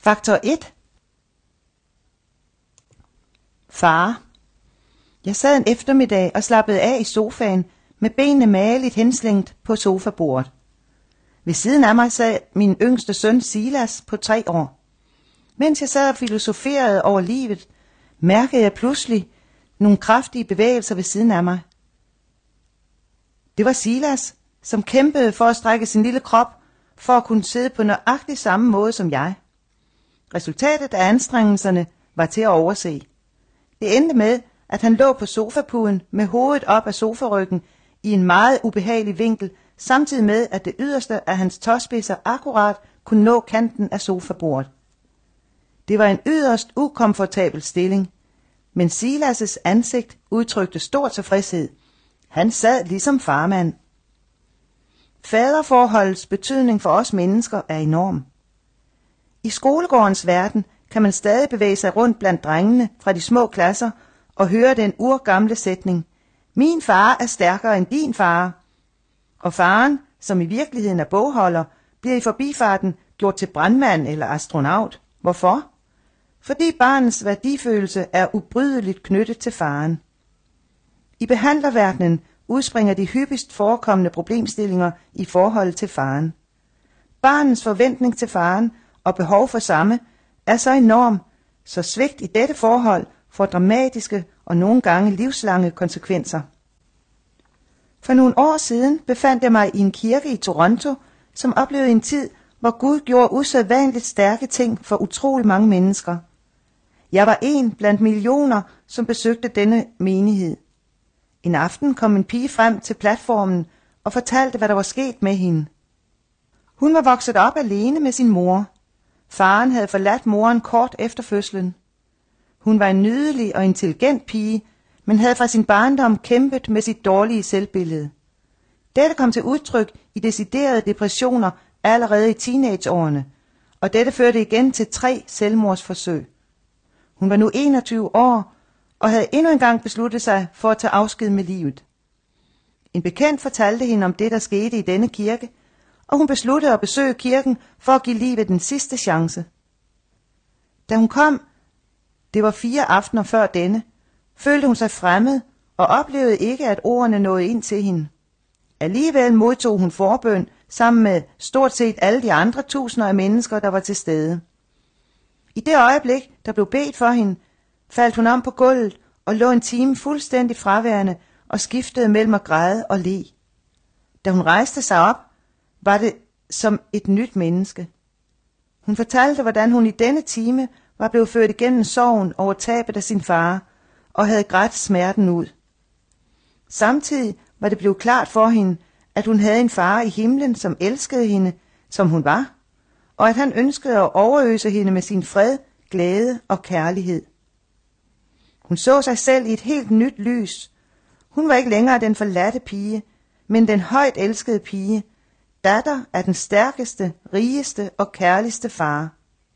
Faktor 1. Far. Jeg sad en eftermiddag og slappede af i sofaen med benene mageligt henslængt på sofabordet. Ved siden af mig sad min yngste søn Silas på 3 år. Mens jeg sad og filosoferede over livet, mærkede jeg pludselig nogle kraftige bevægelser ved siden af mig. Det var Silas, som kæmpede for at strække sin lille krop for at kunne sidde på nøjagtig samme måde som jeg. Resultatet af anstrengelserne var til at overse. Det endte med, at han lå på sofapuden med hovedet op af sofaryggen i en meget ubehagelig vinkel, samtidig med, at det yderste af hans tåspidser akkurat kunne nå kanten af sofabordet. Det var en yderst ukomfortabel stilling, men Silas' ansigt udtrykte stor tilfredshed. Han sad ligesom farmand. Faderforholdets betydning for os mennesker er enorm. I skolegårdens verden kan man stadig bevæge sig rundt blandt drengene fra de små klasser og høre den urgamle sætning: min far er stærkere end din far. Og faren, som i virkeligheden er bogholder, bliver i forbifarten gjort til brandmand eller astronaut. Hvorfor? Fordi barnets værdifølelse er ubrydeligt knyttet til faren. I behandlerverdenen udspringer de hyppigst forekommende problemstillinger i forhold til faren. Barnets forventning til faren og behov for samme er så enorm, så svigt i dette forhold får dramatiske og nogle gange livslange konsekvenser. For nogle år siden befandt jeg mig i en kirke i Toronto, som oplevede en tid, hvor Gud gjorde usædvanligt stærke ting for utrolig mange mennesker. Jeg var en blandt millioner, som besøgte denne menighed. En aften kom en pige frem til platformen og fortalte, hvad der var sket med hende. Hun var vokset op alene med sin mor. Faren havde forladt moren kort efter fødslen. Hun var en nydelig og intelligent pige, men havde fra sin barndom kæmpet med sit dårlige selvbillede. Dette kom til udtryk i deciderede depressioner allerede i teenageårene, og dette førte igen til 3 selvmordsforsøg. Hun var nu 21 år og havde endnu engang besluttet sig for at tage afsked med livet. En bekendt fortalte hende om det, der skete i denne kirke, og hun besluttede at besøge kirken for at give livet den sidste chance. Da hun kom, det var 4 aftener før denne, følte hun sig fremmed og oplevede ikke, at ordene nåede ind til hende. Alligevel modtog hun forbøn sammen med stort set alle de andre tusinder af mennesker, der var til stede. I det øjeblik, der blev bedt for hende, faldt hun om på gulvet og lå en time fuldstændig fraværende og skiftede mellem at græde og le. Da hun rejste sig op, var det som et nyt menneske. Hun fortalte, hvordan hun i denne time var blevet ført igennem sorgen over tabet af sin far og havde grædt smerten ud. Samtidig var det blevet klart for hende, at hun havde en far i himlen, som elskede hende, som hun var, og at han ønskede at overøse hende med sin fred, glæde og kærlighed. Hun så sig selv i et helt nyt lys. Hun var ikke længere den forladte pige, men den højt elskede pige, datter af den stærkeste, rigeste og kærligste far.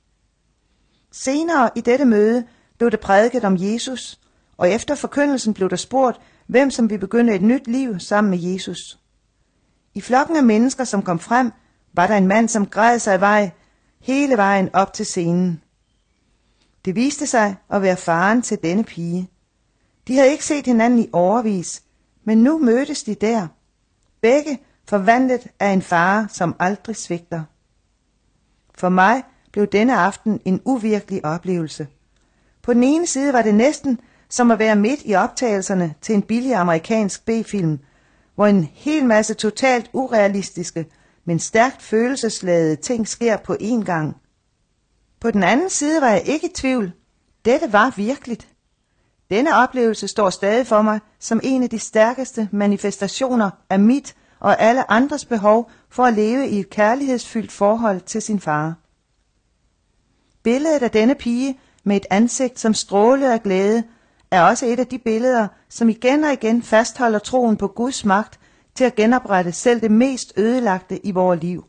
Senere i dette møde blev det prædiket om Jesus, og efter forkyndelsen blev der spurgt, hvem som ville begynde et nyt liv sammen med Jesus. I flokken af mennesker, som kom frem, var der en mand, som græd sig vej hele vejen op til scenen. Det viste sig at være faren til denne pige. De havde ikke set hinanden i årevis, men nu mødtes de der. Begge forvandlet af en far, som aldrig svigter. For mig blev denne aften en uvirkelig oplevelse. På den ene side var det næsten som at være midt i optagelserne til en billig amerikansk B-film, hvor en hel masse totalt urealistiske, men stærkt følelsesladede ting sker på én gang. På den anden side var jeg ikke i tvivl. Dette var virkeligt. Denne oplevelse står stadig for mig som en af de stærkeste manifestationer af mit og alle andres behov for at leve i et kærlighedsfyldt forhold til sin far. Billedet af denne pige med et ansigt, som strålede af glæde, er også et af de billeder, som igen og igen fastholder troen på Guds magt til at genoprette selv det mest ødelagte i vores liv.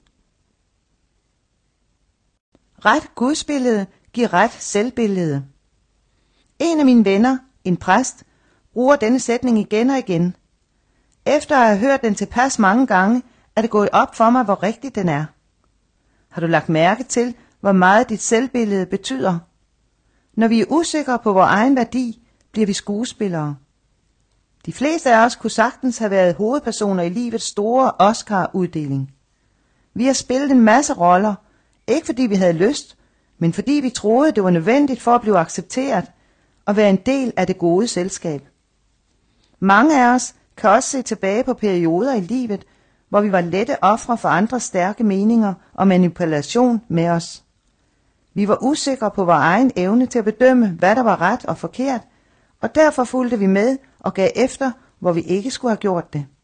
Ret gudsbillede giver ret selvbillede. En af mine venner, en præst, bruger denne sætning igen og igen. Efter at have hørt den tilpas mange gange, er det gået op for mig, hvor rigtig den er. Har du lagt mærke til, hvor meget dit selvbillede betyder. Når vi er usikre på vores egen værdi, bliver vi skuespillere. De fleste af os kunne sagtens have været hovedpersoner i livets store Oscar-uddeling. Vi har spillet en masse roller, ikke fordi vi havde lyst, men fordi vi troede, det var nødvendigt for at blive accepteret og være en del af det gode selskab. Mange af os kan også se tilbage på perioder i livet, hvor vi var lette ofre for andres stærke meninger og manipulation med os. Vi var usikre på vores egen evne til at bedømme, hvad der var ret og forkert, og derfor fulgte vi med og gav efter, hvor vi ikke skulle have gjort det.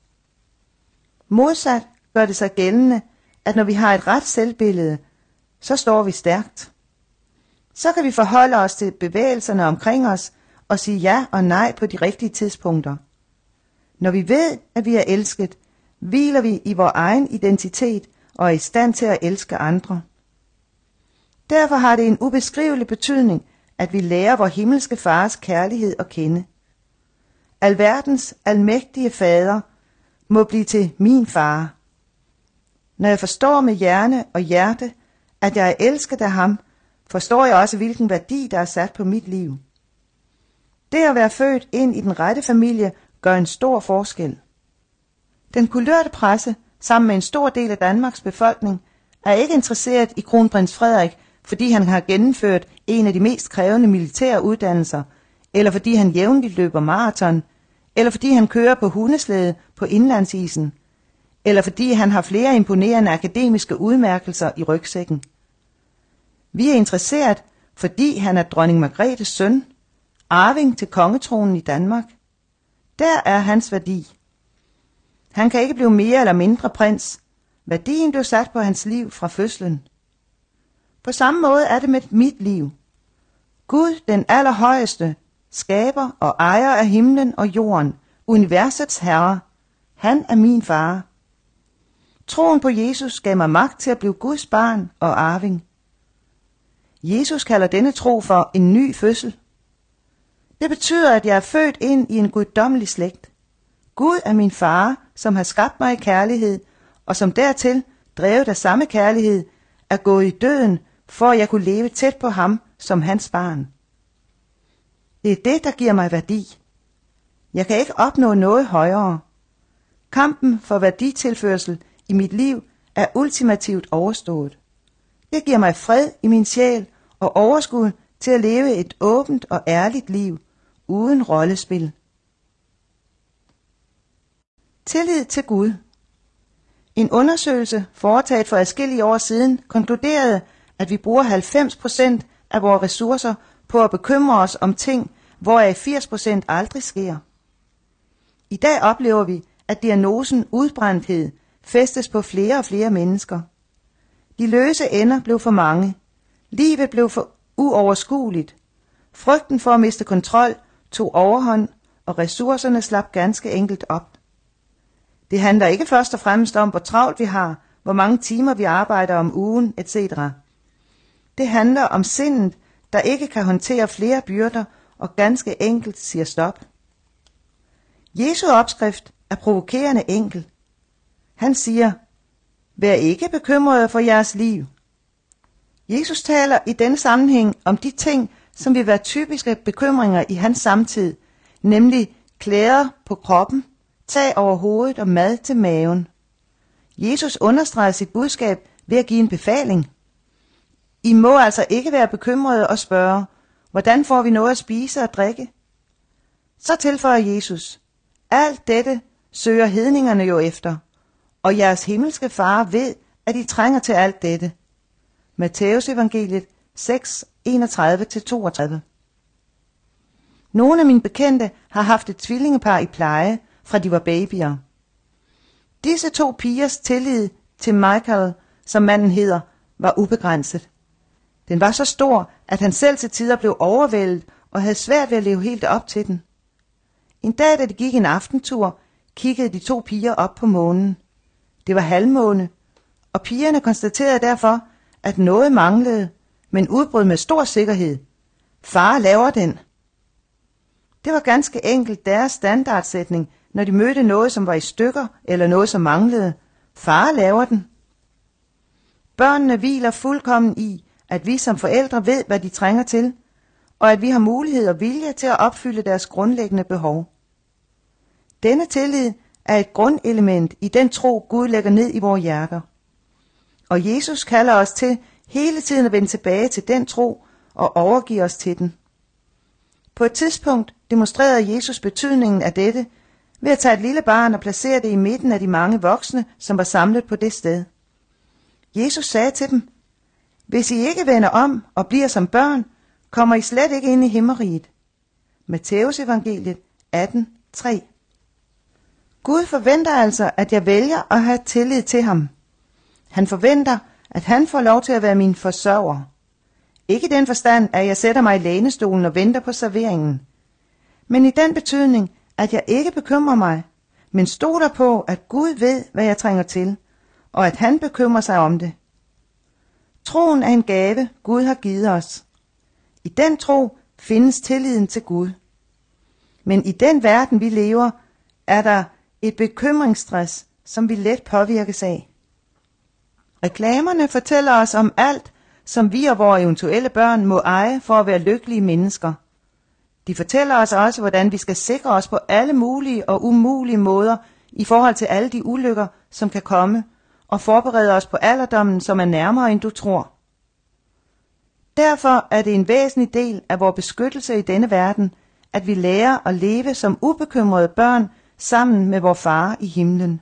Modsat gør det sig gældende, at når vi har et ret selvbillede, så står vi stærkt. Så kan vi forholde os til bevægelserne omkring os og sige ja og nej på de rigtige tidspunkter. Når vi ved, at vi er elsket, hviler vi i vores egen identitet og er i stand til at elske andre. Derfor har det en ubeskrivelig betydning, at vi lærer vor himmelske fars kærlighed at kende. Alverdens almægtige fader må blive til min far. Når jeg forstår med hjerne og hjerte, at jeg er elsket af ham, forstår jeg også, hvilken værdi der er sat på mit liv. Det at være født ind i den rette familie gør en stor forskel. Den kulørte presse, sammen med en stor del af Danmarks befolkning, er ikke interesseret i kronprins Frederik, fordi han har gennemført en af de mest krævende militære uddannelser, eller fordi han jævnligt løber maraton, eller fordi han kører på hundeslæde på indlandsisen, eller fordi han har flere imponerende akademiske udmærkelser i rygsækken. Vi er interesseret, fordi han er dronning Margrethes søn, arving til kongetronen i Danmark. Der er hans værdi. Han kan ikke blive mere eller mindre prins. Værdien blev sat på hans liv fra fødslen. På samme måde er det med mit liv. Gud, den allerhøjeste, skaber og ejer af himlen og jorden, universets herre. Han er min far. Troen på Jesus gav mig magt til at blive Guds barn og arving. Jesus kalder denne tro for en ny fødsel. Det betyder, at jeg er født ind i en guddommelig slægt. Gud er min far, som har skabt mig i kærlighed, og som dertil, drevet af samme kærlighed, er gået i døden, for at jeg kunne leve tæt på ham som hans barn. Det er det, der giver mig værdi. Jeg kan ikke opnå noget højere. Kampen for værditilførsel i mit liv er ultimativt overstået. Det giver mig fred i min sjæl og overskud til at leve et åbent og ærligt liv, uden rollespil. Tillid til Gud. En undersøgelse foretaget for adskillige år siden konkluderede, at vi bruger 90% af vores ressourcer på at bekymre os om ting, hvoraf 80% aldrig sker. I dag oplever vi, at diagnosen udbrændthed fæstes på flere og flere mennesker. De løse ender blev for mange. Livet blev for uoverskueligt. Frygten for at miste kontrol tog overhånd, og ressourcerne slap ganske enkelt op. Det handler ikke først og fremmest om, hvor travlt vi har, hvor mange timer vi arbejder om ugen, etc. Det handler om sindet, der ikke kan håndtere flere byrder og ganske enkelt siger stop. Jesu opskrift er provokerende enkel. Han siger, vær ikke bekymrede for jeres liv. Jesus taler i denne sammenhæng om de ting, som vil være typiske bekymringer i hans samtid, nemlig klæder på kroppen, tag over hovedet og mad til maven. Jesus understreger sit budskab ved at give en befaling. I må altså ikke være bekymrede og spørge, hvordan får vi noget at spise og drikke? Så tilføjer Jesus, alt dette søger hedningerne jo efter, og jeres himmelske far ved, at I trænger til alt dette. Matthæus evangeliet 6, 31-32. Nogle af mine bekendte har haft et tvillingepar i pleje, fra de var babyer. Disse to pigers tillid til Michael, som manden hedder, var ubegrænset. Den var så stor, at han selv til tider blev overvældet og havde svært ved at leve helt op til den. En dag, da de gik en aftentur, kiggede de to piger op på månen. Det var halvmåne, og pigerne konstaterede derfor, at noget manglede, men udbrød med stor sikkerhed. Far laver den. Det var ganske enkelt deres standardsætning, når de mødte noget, som var i stykker, eller noget, som manglede. Far laver den. Børnene hviler fuldkommen i, at vi som forældre ved, hvad de trænger til, og at vi har mulighed og vilje til at opfylde deres grundlæggende behov. Denne tillid er et grundelement i den tro, Gud lægger ned i vores hjerter. Og Jesus kalder os til hele tiden at vende tilbage til den tro og overgive os til den. På et tidspunkt demonstrerede Jesus betydningen af dette ved at tage et lille barn og placere det i midten af de mange voksne, som var samlet på det sted. Jesus sagde til dem: Hvis I ikke vender om og bliver som børn, kommer I slet ikke ind i himmeriget. Matthæus evangeliet 18:3. Gud forventer altså, at jeg vælger at have tillid til ham. Han forventer, at han får lov til at være min forsørger. Ikke i den forstand, at jeg sætter mig i lænestolen og venter på serveringen, men i den betydning, at jeg ikke bekymrer mig, men stoler på, at Gud ved, hvad jeg trænger til, og at han bekymrer sig om det. Troen er en gave, Gud har givet os. I den tro findes tilliden til Gud. Men i den verden, vi lever, er der et bekymringsstress, som vi let påvirkes af. Reklamerne fortæller os om alt, som vi og vores eventuelle børn må eje for at være lykkelige mennesker. De fortæller os også, hvordan vi skal sikre os på alle mulige og umulige måder i forhold til alle de ulykker, som kan komme, og forberede os på alderdommen, som er nærmere, end du tror. Derfor er det en væsentlig del af vores beskyttelse i denne verden, at vi lærer at leve som ubekymrede børn sammen med vor far i himlen.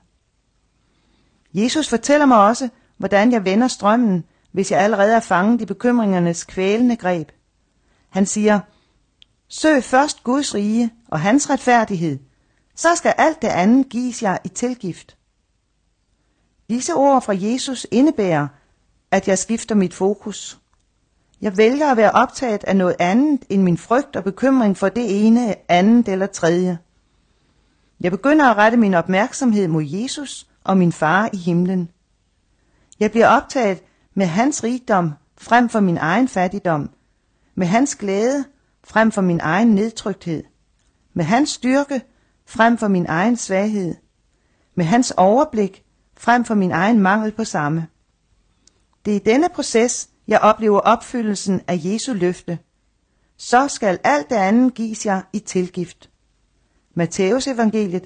Jesus fortæller mig også, hvordan jeg vender strømmen, hvis jeg allerede er fanget i bekymringernes kvælende greb. Han siger: Søg først Guds rige og hans retfærdighed, så skal alt det andet gives jer i tilgift. Disse ord fra Jesus indebærer, at jeg skifter mit fokus. Jeg vælger at være optaget af noget andet end min frygt og bekymring for det ene, andet eller tredje. Jeg begynder at rette min opmærksomhed mod Jesus og min far i himlen. Jeg bliver optaget med hans rigdom frem for min egen fattigdom, med hans glæde frem for min egen nedtrykthed, med hans styrke frem for min egen svaghed, med hans overblik frem for min egen mangel på samme. Det er i denne proces, jeg oplever opfyldelsen af Jesu løfte. Så skal alt det andet gives jer i tilgift. Matthæus evangeliet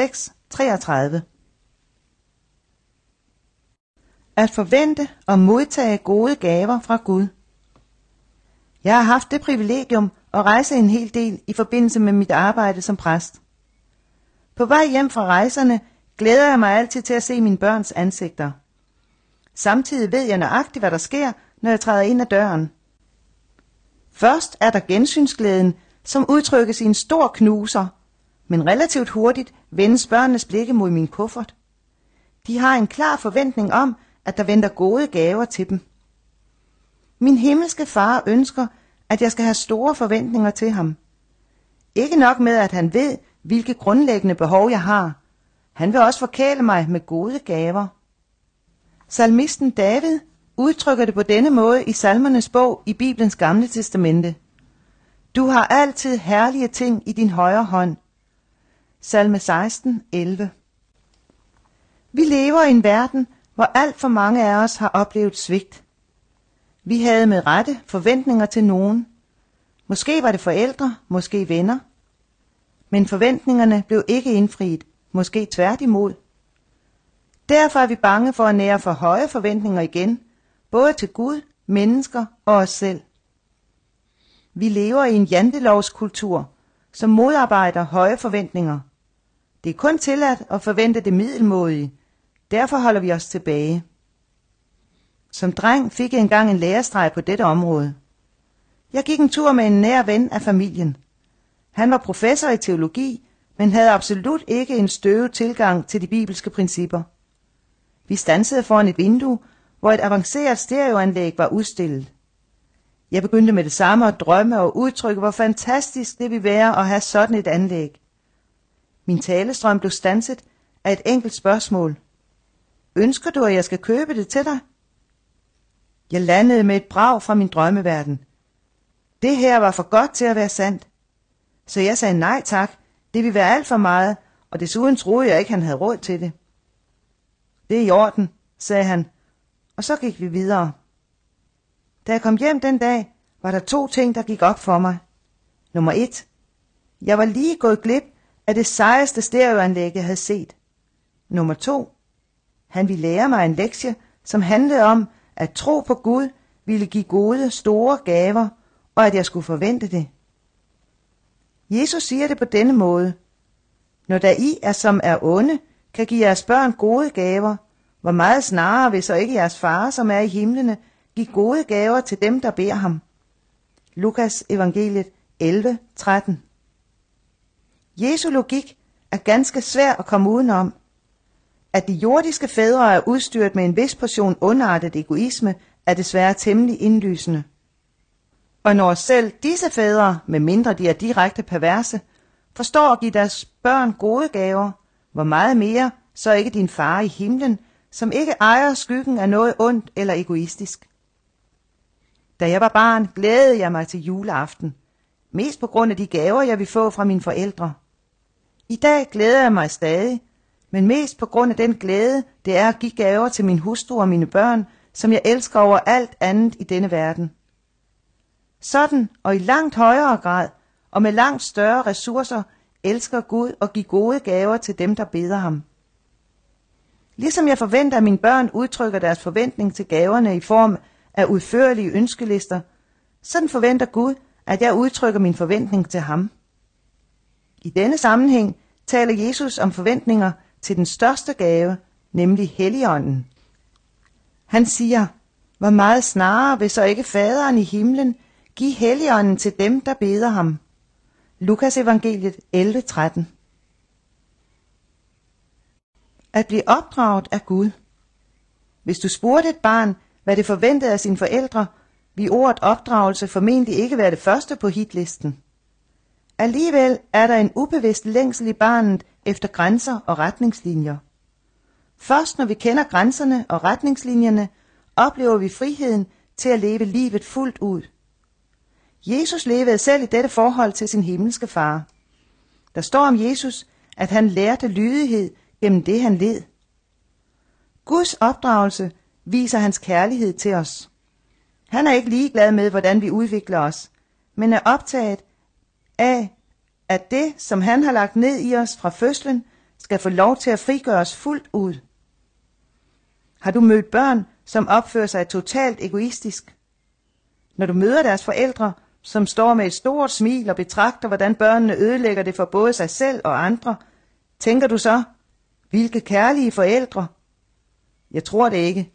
6:33. At forvente og modtage gode gaver fra Gud. Jeg har haft det privilegium at rejse en hel del i forbindelse med mit arbejde som præst. På vej hjem fra rejserne glæder jeg mig altid til at se mine børns ansigter. Samtidig ved jeg nøjagtigt, hvad der sker, når jeg træder ind ad døren. Først er der gensynsglæden, som udtrykkes i en stor knuser, men relativt hurtigt vendes børnenes blikke mod min kuffert. De har en klar forventning om, at der venter gode gaver til dem. Min himmelske far ønsker, at jeg skal have store forventninger til ham. Ikke nok med, at han ved, hvilke grundlæggende behov jeg har. Han vil også forkæle mig med gode gaver. Salmisten David udtrykker det på denne måde i Salmernes bog i Bibelens Gamle Testamente. Du har altid herlige ting i din højre hånd. Salme 16:11. Vi lever i en verden, hvor alt for mange af os har oplevet svigt. Vi havde med rette forventninger til nogen. Måske var det forældre, måske venner. Men forventningerne blev ikke indfriet, måske tværtimod. Derfor er vi bange for at nære for høje forventninger igen, både til Gud, mennesker og os selv. Vi lever i en jantelovskultur, som modarbejder høje forventninger. Det er kun tilladt at forvente det middelmådige, derfor holder vi os tilbage. Som dreng fik jeg engang en lærestreg på dette område. Jeg gik en tur med en nær ven af familien. Han var professor i teologi, men havde absolut ikke en støvet tilgang til de bibelske principper. Vi standsede foran et vindue, hvor et avanceret stereoanlæg var udstillet. Jeg begyndte med det samme at drømme og udtrykke, hvor fantastisk det ville være at have sådan et anlæg. Min talestrøm blev standset af et enkelt spørgsmål. Ønsker du, at jeg skal købe det til dig? Jeg landede med et brag fra min drømmeverden. Det her var for godt til at være sandt. Så jeg sagde nej tak, det ville være alt for meget, og desuden troede jeg ikke, han havde råd til det. Det er i orden, sagde han, og så gik vi videre. Da jeg kom hjem den dag, var der 2 ting, der gik op for mig. Nummer 1. Jeg var lige gået glip af det sejeste stereoanlæg, jeg havde set. Nummer 2. Han ville lære mig en lektie, som handlede om, at tro på Gud ville give gode, store gaver, og at jeg skulle forvente det. Jesus siger det på denne måde. Når der I er, som er onde, kan give jeres børn gode gaver, hvor meget snarere vil så ikke jeres far, som er i himlene, give gode gaver til dem, der beder ham. Lukas evangeliet 11:13. Jesu logik er ganske svær at komme udenom. At de jordiske fædre er udstyret med en vis portion ondartet egoisme, er desværre temmelig indlysende. Og når selv disse fædre, med mindre de er direkte perverse, forstår at give deres børn gode gaver, hvor meget mere så ikke din far i himlen, som ikke ejer skyggen af noget ondt eller egoistisk. Da jeg var barn, glædede jeg mig til juleaften, mest på grund af de gaver, jeg ville få fra mine forældre. I dag glæder jeg mig stadig, men mest på grund af den glæde, det er at give gaver til min hustru og mine børn, som jeg elsker over alt andet i denne verden. Sådan og i langt højere grad og med langt større ressourcer elsker Gud at give gode gaver til dem, der beder ham. Ligesom jeg forventer, at mine børn udtrykker deres forventning til gaverne i form af udførlige ønskelister, sådan forventer Gud, at jeg udtrykker min forventning til ham. I denne sammenhæng taler Jesus om forventninger til den største gave, nemlig Helligånden. Han siger, hvor meget snarere vil så ikke faderen i himlen give Helligånden til dem, der beder ham. Lukas evangeliet 11:13. At blive opdraget af Gud. Hvis du spurgte et barn, hvad det forventede af sine forældre, ville ordet opdragelse formentlig ikke være det første på hitlisten. Alligevel er der en ubevidst længsel i barnet efter grænser og retningslinjer. Først når vi kender grænserne og retningslinjerne, oplever vi friheden til at leve livet fuldt ud. Jesus levede selv i dette forhold til sin himmelske far. Der står om Jesus, at han lærte lydighed gennem det, han led. Guds opdragelse viser hans kærlighed til os. Han er ikke ligeglad med, hvordan vi udvikler os, men er optaget af, at det, som han har lagt ned i os fra fødslen, skal få lov til at frigøre os fuldt ud. Har du mødt børn, som opfører sig totalt egoistisk? Når du møder deres forældre, som står med et stort smil og betragter, hvordan børnene ødelægger det for både sig selv og andre, tænker du så, hvilke kærlige forældre? Jeg tror det ikke.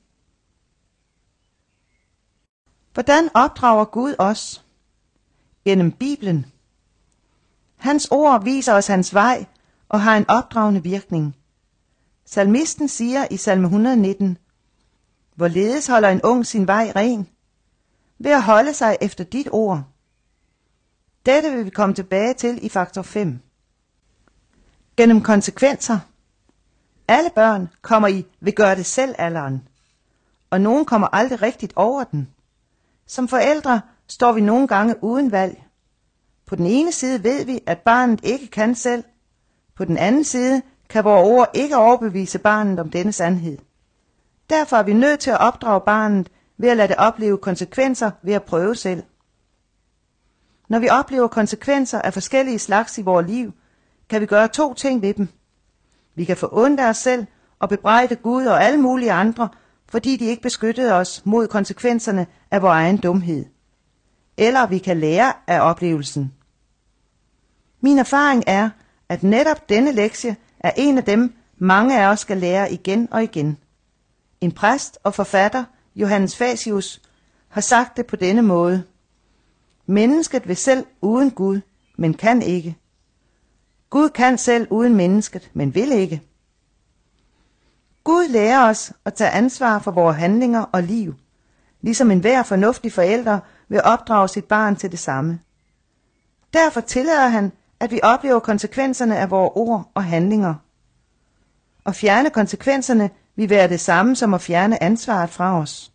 Hvordan opdrager Gud os? Gennem Bibelen. Hans ord viser os hans vej og har en opdragende virkning. Salmisten siger i salme 119, hvorledes holder en ung sin vej ren? Ved at holde sig efter dit ord. Dette vil vi komme tilbage til i faktor 5. Gennem konsekvenser. Alle børn kommer i vil gøre det selv alderen, og nogen kommer aldrig rigtigt over den. Som forældre står vi nogle gange uden valg. På den ene side ved vi, at barnet ikke kan selv. På den anden side kan vores ord ikke overbevise barnet om denne sandhed. Derfor er vi nødt til at opdrage barnet ved at lade det opleve konsekvenser ved at prøve selv. Når vi oplever konsekvenser af forskellige slags i vores liv, kan vi gøre 2 ting ved dem. Vi kan få ondt af os selv og bebrejde Gud og alle mulige andre, fordi de ikke beskyttede os mod konsekvenserne af vores egen dumhed. Eller vi kan lære af oplevelsen. Min erfaring er, at netop denne lektie er en af dem, mange af os skal lære igen og igen. En præst og forfatter, Johannes Facius, har sagt det på denne måde. Mennesket vil selv uden Gud, men kan ikke. Gud kan selv uden mennesket, men vil ikke. Gud lærer os at tage ansvar for vores handlinger og liv, ligesom enhver fornuftig forælder vil opdrage sit barn til det samme. Derfor tillader han, at vi oplever konsekvenserne af vores ord og handlinger. At fjerne konsekvenserne vil være det samme som at fjerne ansvaret fra os.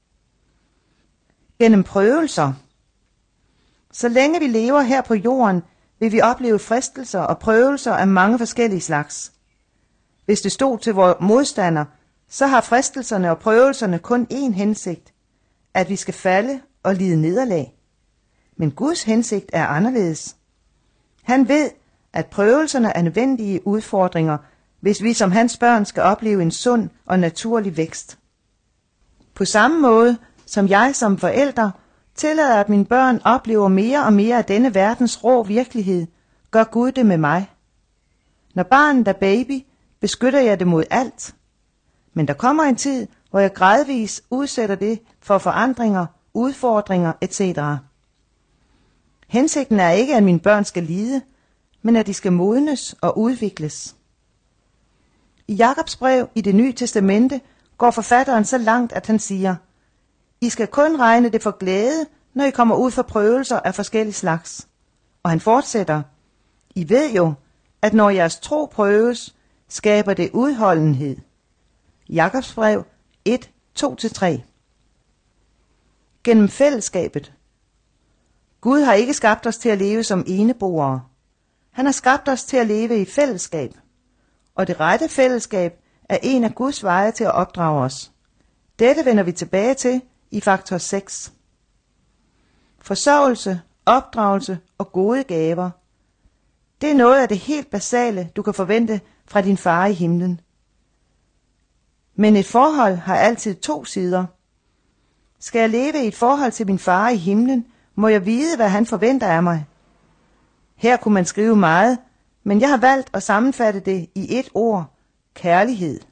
Gennem prøvelser. Så længe vi lever her på jorden, vil vi opleve fristelser og prøvelser af mange forskellige slags. Hvis det stod til vores modstander, så har fristelserne og prøvelserne kun én hensigt, at vi skal falde og lide nederlag. Men Guds hensigt er anderledes. Han ved, at prøvelserne er nødvendige udfordringer, hvis vi som hans børn skal opleve en sund og naturlig vækst. På samme måde som jeg som forælder tillader, at mine børn oplever mere og mere af denne verdens rå virkelighed, gør Gud det med mig. Når barnet er baby, beskytter jeg det mod alt. Men der kommer en tid, hvor jeg gradvis udsætter det for forandringer, udfordringer etc. Hensigten er ikke, at mine børn skal lide, men at de skal modnes og udvikles. I Jakobs brev i Det Nye Testamente går forfatteren så langt, at han siger: I skal kun regne det for glæde, når I kommer ud for prøvelser af forskellige slags. Og han fortsætter: I ved jo, at når jeres tro prøves, skaber det udholdenhed. Jakobs brev 1, 2-3. Gennem fællesskabet. Gud har ikke skabt os til at leve som eneboere. Han har skabt os til at leve i fællesskab. Og det rette fællesskab er en af Guds veje til at opdrage os. Dette vender vi tilbage til i faktor 6. Forsørgelse, opdragelse og gode gaver. Det er noget af det helt basale, du kan forvente fra din far i himlen. Men et forhold har altid 2 sider. Skal jeg leve i et forhold til min far i himlen, må jeg vide, hvad han forventer af mig. Her kunne man skrive meget, men jeg har valgt at sammenfatte det i et ord: kærlighed.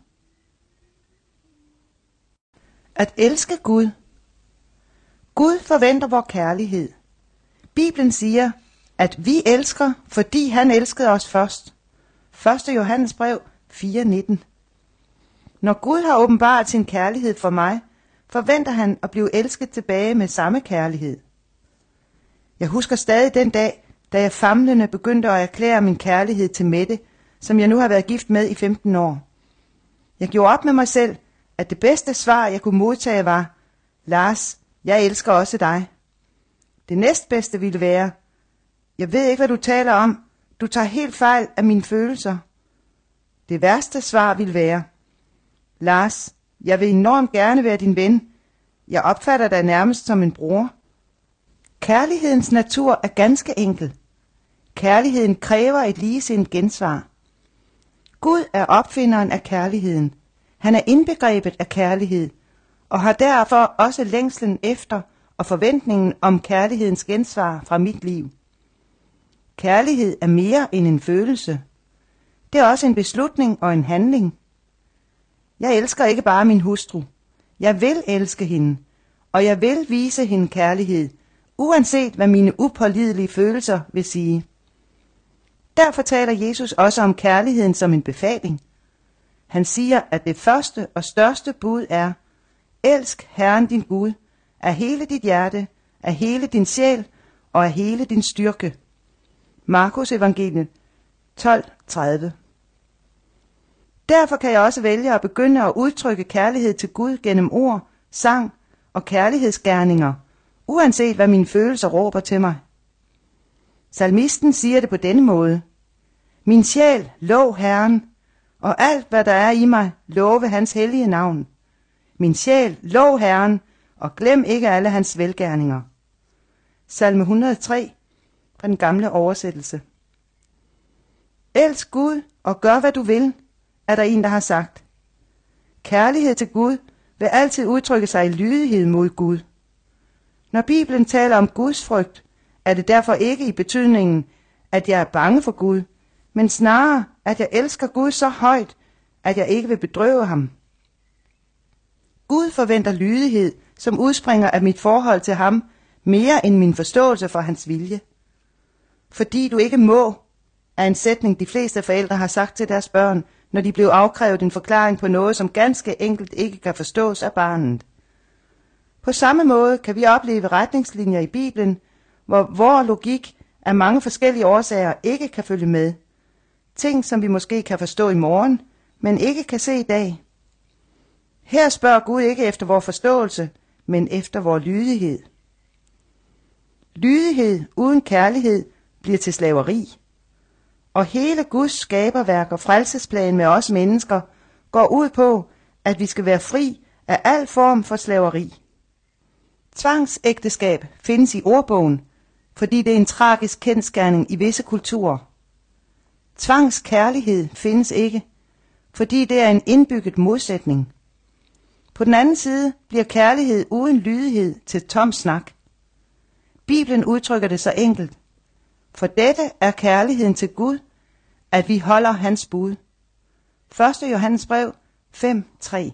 At elske Gud. Gud forventer vor kærlighed. Bibelen siger, at vi elsker, fordi han elskede os først. 1. Johannes brev 4:19. Når Gud har åbenbart sin kærlighed for mig, forventer han at blive elsket tilbage med samme kærlighed. Jeg husker stadig den dag, da jeg famlende begyndte at erklære min kærlighed til Mette, som jeg nu har været gift med i 15 år. Jeg gjorde op med mig selv, at det bedste svar, jeg kunne modtage, var: Lars, jeg elsker også dig. Det næstbedste ville være: Jeg ved ikke, hvad du taler om. Du tager helt fejl af mine følelser. Det værste svar ville være: Lars, jeg vil enormt gerne være din ven. Jeg opfatter dig nærmest som en bror. Kærlighedens natur er ganske enkel. Kærligheden kræver et ligesindet gensvar. Gud er opfinderen af kærligheden. Han er indbegrebet af kærlighed, og har derfor også længslen efter og forventningen om kærlighedens gensvar fra mit liv. Kærlighed er mere end en følelse. Det er også en beslutning og en handling. Jeg elsker ikke bare min hustru. Jeg vil elske hende, og jeg vil vise hende kærlighed, uanset hvad mine upålidelige følelser vil sige. Derfor taler Jesus også om kærligheden som en befaling. Han siger, at det første og største bud er: elsk Herren din Gud af hele dit hjerte, af hele din sjæl og af hele din styrke. Markus evangeliet 12:30. Derfor kan jeg også vælge at begynde at udtrykke kærlighed til Gud gennem ord, sang og kærlighedsgerninger, uanset hvad mine følelser råber til mig. Salmisten siger det på denne måde: Min sjæl, lov Herren, og alt hvad der er i mig, love hans hellige navn. Min sjæl, lov Herren, og glem ikke alle hans velgerninger. Salme 103 fra den gamle oversættelse. Elsk Gud og gør hvad du vil, er der en, der har sagt. Kærlighed til Gud vil altid udtrykke sig i lydighed mod Gud. Når Bibelen taler om Guds frygt, er det derfor ikke i betydningen, at jeg er bange for Gud, men snarere, at jeg elsker Gud så højt, at jeg ikke vil bedrøve ham. Gud forventer lydighed, som udspringer af mit forhold til ham, mere end min forståelse for hans vilje. Fordi du ikke må, er en sætning, de fleste forældre har sagt til deres børn, når de blev afkrævet en forklaring på noget, som ganske enkelt ikke kan forstås af barnet. På samme måde kan vi opleve retningslinjer i Bibelen, hvor vor logik af mange forskellige årsager ikke kan følge med. Ting, som vi måske kan forstå i morgen, men ikke kan se i dag. Her spørger Gud ikke efter vor forståelse, men efter vor lydighed. Lydighed uden kærlighed bliver til slaveri. Og hele Guds skaberværk og frelsesplan med os mennesker går ud på, at vi skal være fri af al form for slaveri. Tvangsægteskab findes i ordbogen, fordi det er en tragisk kendsgerning i visse kulturer. Tvangskærlighed findes ikke, fordi det er en indbygget modsætning. På den anden side bliver kærlighed uden lydighed til tom snak. Bibelen udtrykker det så enkelt. For dette er kærligheden til Gud, at vi holder hans bud. 1. Johannes brev 5:3.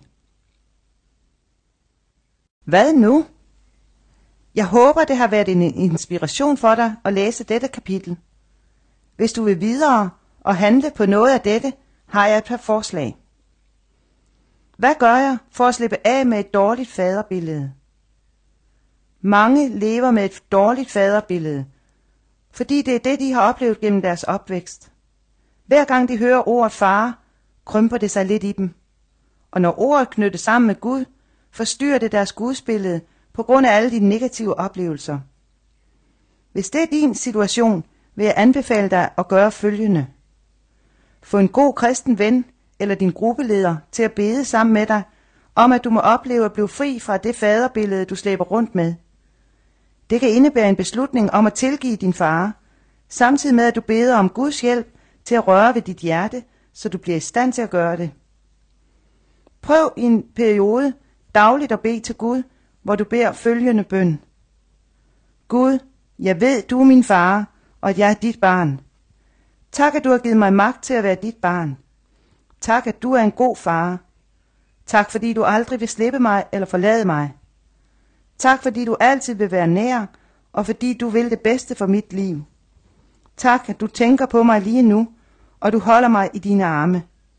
Hvad nu? Jeg håber, det har været en inspiration for dig at læse dette kapitel. Hvis du vil videre og handle på noget af dette, har jeg et par forslag. Hvad gør jeg for at slippe af med et dårligt faderbillede? Mange lever med et dårligt faderbillede, fordi det er det, de har oplevet gennem deres opvækst. Hver gang de hører ordet far, krymper det sig lidt i dem. Og når ordet knyttes sammen med Gud, forstyrrer det deres gudsbillede på grund af alle de negative oplevelser. Hvis det er din situation, vil jeg anbefale dig at gøre følgende. Få en god kristen ven eller din gruppeleder til at bede sammen med dig, om at du må opleve at blive fri fra det faderbillede, du slæber rundt med. Det kan indebære en beslutning om at tilgive din far, samtidig med at du beder om Guds hjælp til at røre ved dit hjerte, så du bliver i stand til at gøre det. Prøv i en periode dagligt at bede til Gud, hvor du beder følgende bøn. Gud, jeg ved, du er min far, og at jeg er dit barn. Tak, at du har givet mig magt til at være dit barn. Tak, at du er en god far. Tak, fordi du aldrig vil slippe mig eller forlade mig. Tak, fordi du altid vil være nær, og fordi du vil det bedste for mit liv. Tak, at du tænker på mig lige nu, og du holder mig i dine arme.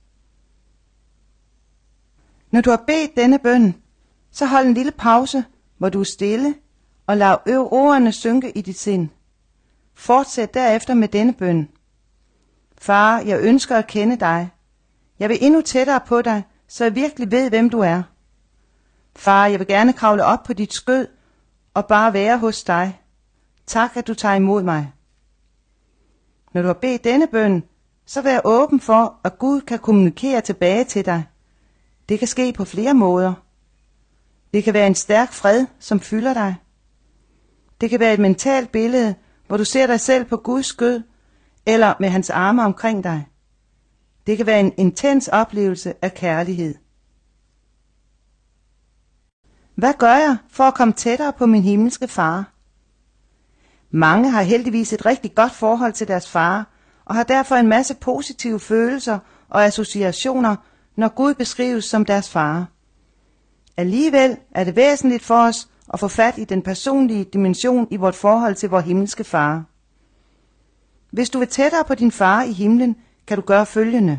Når du har bedt denne bøn, så hold en lille pause, hvor du er stille, og lad ordene synke i dit sind. Fortsæt derefter med denne bøn. Far, jeg ønsker at kende dig. Jeg vil endnu tættere på dig, så jeg virkelig ved, hvem du er. Far, jeg vil gerne kravle op på dit skød og bare være hos dig. Tak, at du tager imod mig. Når du har bedt denne bøn, så vær åben for, at Gud kan kommunikere tilbage til dig. Det kan ske på flere måder. Det kan være en stærk fred, som fylder dig. Det kan være et mentalt billede, hvor du ser dig selv på Guds skød, eller med hans arme omkring dig. Det kan være en intens oplevelse af kærlighed. Hvad gør jeg for at komme tættere på min himmelske far? Mange har heldigvis et rigtig godt forhold til deres far, og har derfor en masse positive følelser og associationer, når Gud beskrives som deres far. Alligevel er det væsentligt for os at få fat i den personlige dimension i vort forhold til vor himmelske far. Hvis du vil tættere på din far i himlen, kan du gøre følgende.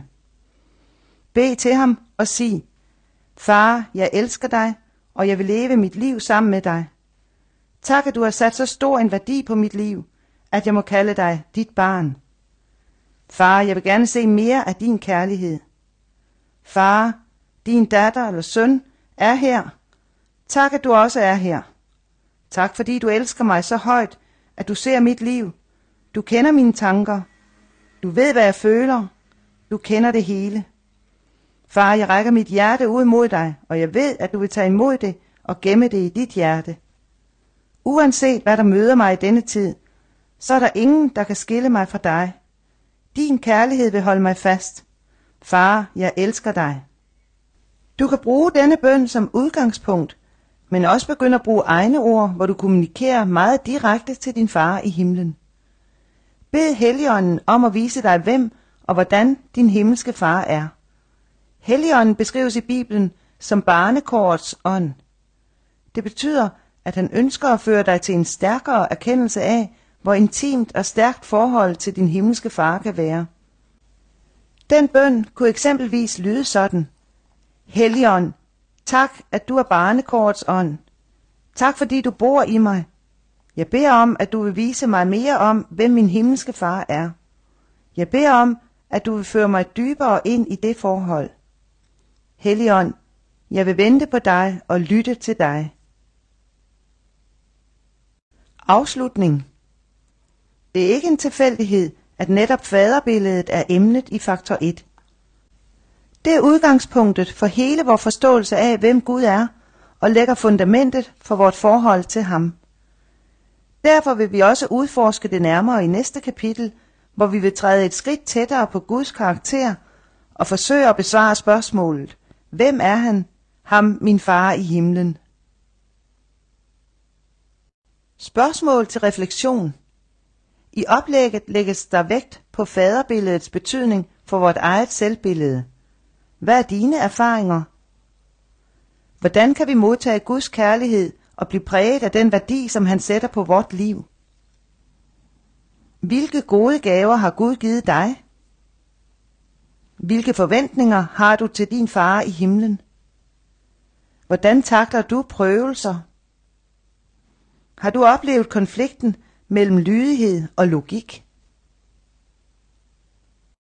Bed til ham og sig, Far, jeg elsker dig, og jeg vil leve mit liv sammen med dig. Tak, at du har sat så stor en værdi på mit liv, at jeg må kalde dig dit barn. Far, jeg vil gerne se mere af din kærlighed. Far, din datter eller søn er her. Tak, at du også er her. Tak, fordi du elsker mig så højt, at du ser mit liv. Du kender mine tanker. Du ved, hvad jeg føler. Du kender det hele. Far, jeg rækker mit hjerte ud mod dig, og jeg ved, at du vil tage imod det og gemme det i dit hjerte. Uanset hvad der møder mig i denne tid, så er der ingen, der kan skille mig fra dig. Din kærlighed vil holde mig fast. Far, jeg elsker dig. Du kan bruge denne bøn som udgangspunkt, men også begynde at bruge egne ord, hvor du kommunikerer meget direkte til din far i himlen. Bed Helligånden om at vise dig, hvem og hvordan din himmelske far er. Helligånden beskrives i Bibelen som barnekårets ånd. Det betyder, at han ønsker at føre dig til en stærkere erkendelse af, hvor intimt og stærkt forhold til din himmelske far kan være. Den bøn kunne eksempelvis lyde sådan. Helligånd, tak, at du er barnekårets ånd. Tak, fordi du bor i mig. Jeg beder om, at du vil vise mig mere om, hvem min himmelske far er. Jeg beder om, at du vil føre mig dybere ind i det forhold. Helligånd, jeg vil vente på dig og lytte til dig. Afslutning. Det er ikke en tilfældighed, at netop faderbilledet er emnet i faktor 1. Det er udgangspunktet for hele vor forståelse af, hvem Gud er, og lægger fundamentet for vort forhold til ham. Derfor vil vi også udforske det nærmere i næste kapitel, hvor vi vil træde et skridt tættere på Guds karakter og forsøge at besvare spørgsmålet: hvem er han, ham min far i himlen? Spørgsmål til refleksion. I oplægget lægges der vægt på faderbilledets betydning for vort eget selvbillede. Hvad er dine erfaringer? Hvordan kan vi modtage Guds kærlighed og blive præget af den værdi, som han sætter på vort liv? Hvilke gode gaver har Gud givet dig? Hvilke forventninger har du til din far i himlen? Hvordan takler du prøvelser? Har du oplevet konflikten mellem lydighed og logik?